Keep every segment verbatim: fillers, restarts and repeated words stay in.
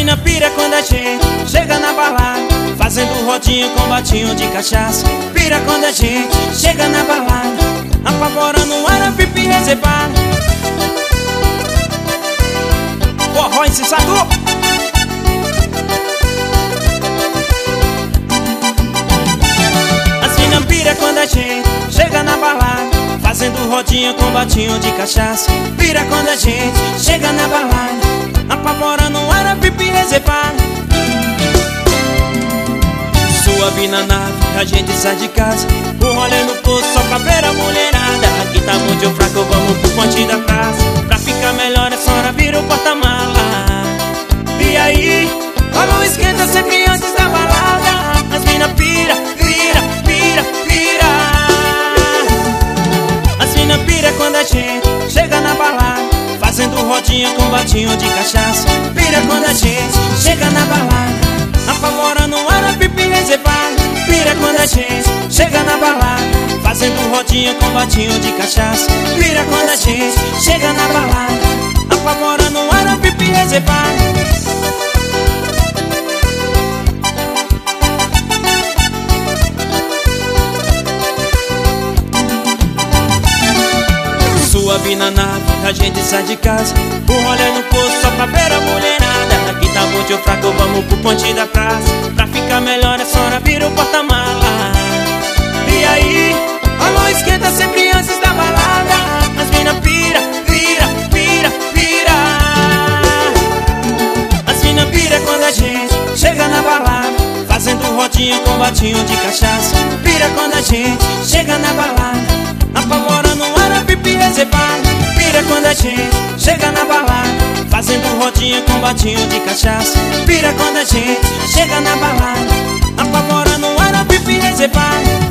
mina pira quando a gente chega na balada, fazendo rodinha com batinho de cachaça. Pira quando a gente chega na balada, apavorando o Arapipe reservado. Forró encisador. As mina pira quando a gente chega na balada, fazendo rodinha com batinho de cachaça. Pira quando a gente chega na balada, apavorando o Arapipe reservado. Suave na nave, a gente sai de casa, o rolê no poço só pra ver a mulherada. Aqui tá muito fraco, vamos pro ponte da praça. Pra ficar melhor é só hora vira o porta-mala. E aí, rola um esquenta sempre antes da balada. As mina pira, pira, pira, pira. As mina pira quando a gente chega na balada, fazendo rodinha com batinho de cachaça. Pira quando a gente chega na balada, apavorando o Arapipe reservado. Pira quando a gente chega na balada, fazendo rodinha com batinho de cachaça. Pira quando a gente chega na balada, apavorando o Arapipe reservado. Suave na nave, a gente sai de casa, o rolê no poço só pra ver a mulherada. Aqui tá muito fraco, vamos pro ponte da praça. Pra ficar melhor é só hora vira o porta-mala. E aí, alô esquenta sempre antes da balada. As mina pira, pira, pira, pira. As mina pira quando a gente chega na balada, fazendo rodinha com batinho de cachaça. Pira quando a gente chega na balada, apavorando o Arapipe reservado. Pira quando a gente chega na balada, fazendo rodinha com batinho de cachaça. Pira quando a gente chega na balada, apavorando o Arapipe reservado.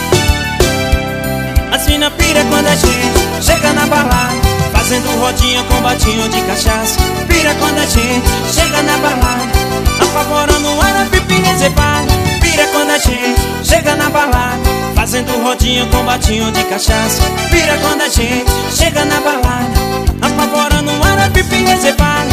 As mina pira quando a gente chega na balada, fazendo rodinha com batinho de cachaça. Pira quando a gente chega na balada, apavorando o Arapipe reservado. Pira quando a gente chega na balada, fazendo rodinha com batinho de cachaça. Pira quando a gente chega na balada, apavorando o Arapipe reservado.